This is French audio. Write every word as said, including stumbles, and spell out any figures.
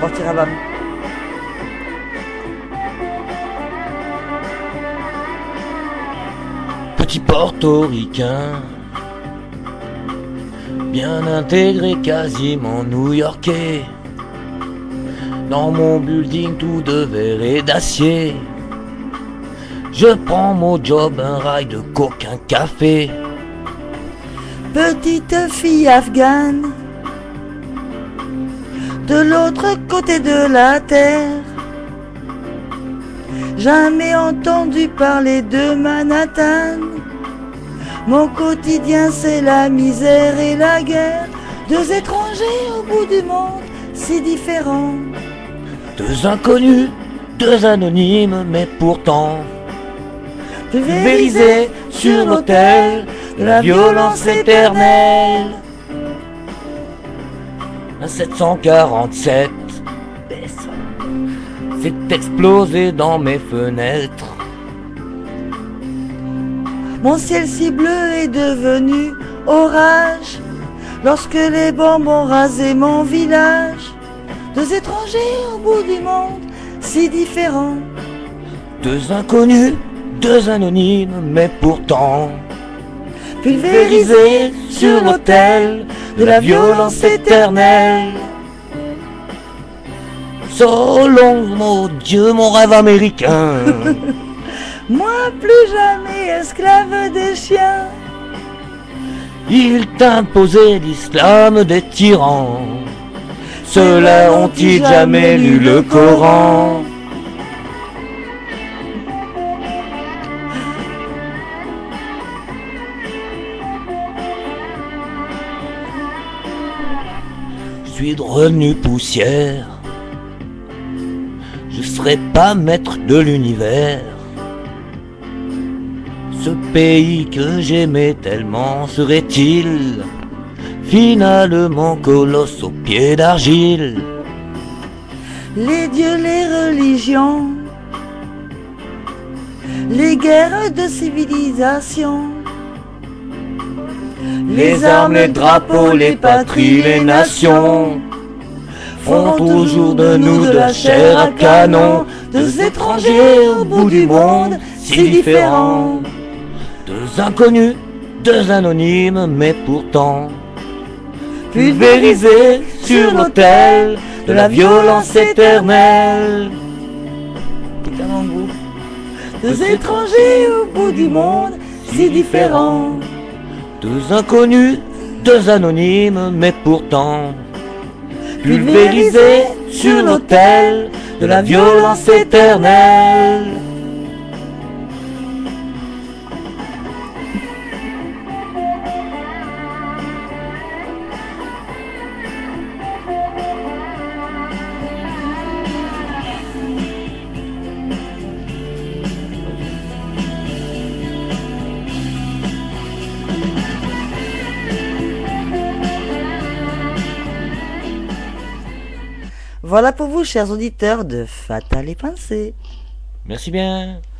partir avant. Petit portoricain, bien intégré, quasiment new-yorkais. Dans mon building tout de verre et d'acier. Je prends mon job, un rail de coke, un café. Petite fille afghane, de l'autre côté de la terre. Jamais entendu parler de Manhattan. Mon quotidien c'est la misère et la guerre. Deux étrangers au bout du monde, si différents. Deux inconnus, deux anonymes, mais pourtant pulvérisés sur l'autel de la violence éternelle. À sept cent quarante-sept, c'est explosé dans mes fenêtres. Mon ciel si bleu est devenu orage lorsque les bombes ont rasé mon village. Deux étrangers au bout du monde, si différents. Deux inconnus, deux anonymes, mais pourtant pulvérisés sur l'autel de la violence éternelle. Selon mon Dieu, mon rêve américain. Moi plus jamais esclave des chiens. Il t'imposait l'islam des tyrans. Ceux-là ont-ils jamais lu le Coran? Je suis devenu poussière. Je serai pas maître de l'univers. Ce pays que j'aimais tellement serait-il finalement colosse aux pieds d'argile? Les dieux, les religions, les guerres de civilisation, Les armes, les drapeaux, les patries, les nations font toujours de nous de la chair à canon. Deux étrangers au bout du monde, si différents. Deux inconnus, deux anonymes, mais pourtant pulvérisés sur l'autel de la violence éternelle. deux étrangers au bout du monde, si différents. Deux inconnus, deux anonymes, mais pourtant pulvérisés sur l'autel de la violence éternelle. Voilà pour vous, chers auditeurs de Fatales et Pensées. Merci bien.